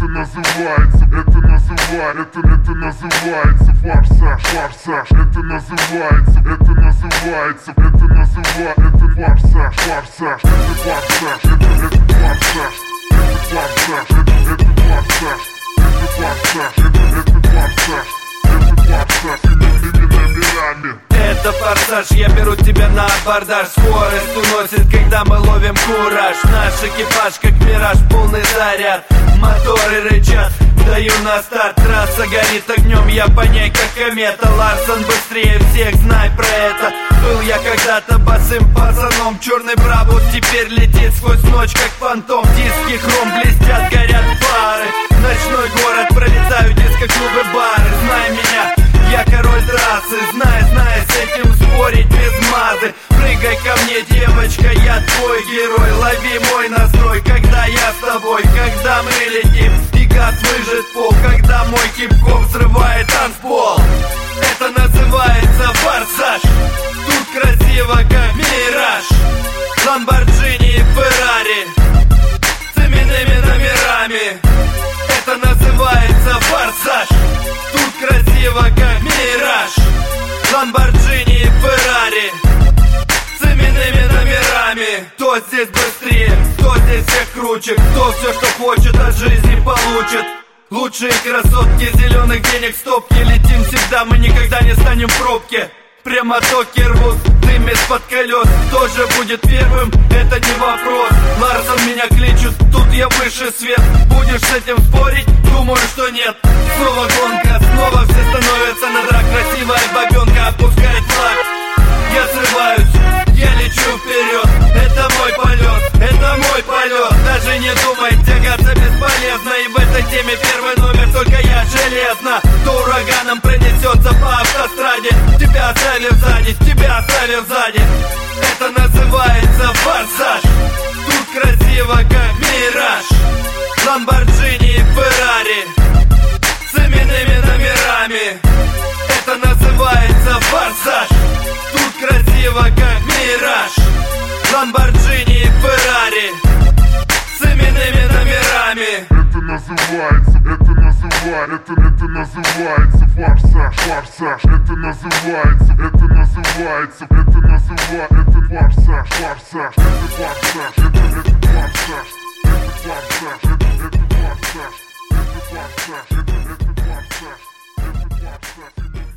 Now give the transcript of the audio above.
называется форсаж, форсаж. Это называется форсаж, форсаж. Это форсаж, это форсаж, это форсаж, номерами. Это форсаж, я беру тебя на абордаж. Скорость уносит, когда мы ловим кураж. Наш экипаж, как мираж, полный заряд. Моторы рычат, даю на старт. Трасса горит огнем, я по ней как комета. Ларсон быстрее всех, знай про это. Был я когда-то босым пацаном. Черный Брабус теперь летит сквозь ночь, как фантом. Диски хром блестят, горят фары. Ночной город, пролетаю диско-клубы, бары. Знай меня, я король трассы. Знай, с этим спорить без мазы. Прыгай ко мне, девочка, я твой герой. Лови мой настрой, когда я с тобой. Когда мы летим, и газ выжжет пол. Когда мой хип-хоп взрывает танцпол. Это называется форсаж. Тут красиво, как мираж. Ламборджини и Феррари с именными номерами. Это называется форсаж. Тут красиво, как мираж. Ламборджини и Феррари с именными номерами. Кто здесь быстрее, кто здесь всех круче, кто все, что хочет от жизни, получит. Лучшие красотки, зеленых денег стопки. Летим всегда, мы никогда не станем в пробке. Прямо токи рвут, дым из-под колес. Кто же будет первым, это не вопрос. Ларсон меня кличут, тут я выше свет. Будешь с этим спорить? Думаю, что нет. Снова гонка, снова все становятся на драк. Красивая бабенка опускает флаг. Я срываюсь, я лечу вперед. Это мой полет, это мой полет. Даже не думай, тягаться бесполезно. И в этой теме первый номер, только я железно. То ураганом пронесется по автостраде. Тебя оставив сзади, тебя оставив сзади. Это называется форсаж. Тут красиво, как мираж. Ламборджини и Феррари с именными номерами. Это называется форсаж. Тут красиво, как мираж. Ламборджини и Феррари с именными номерами. Это называется форсаж, форсаж. Это называется форсаж, форсаж. Это форсаж, это форсаж, это форсаж. Это форсаж, это форсаж, это форсаж.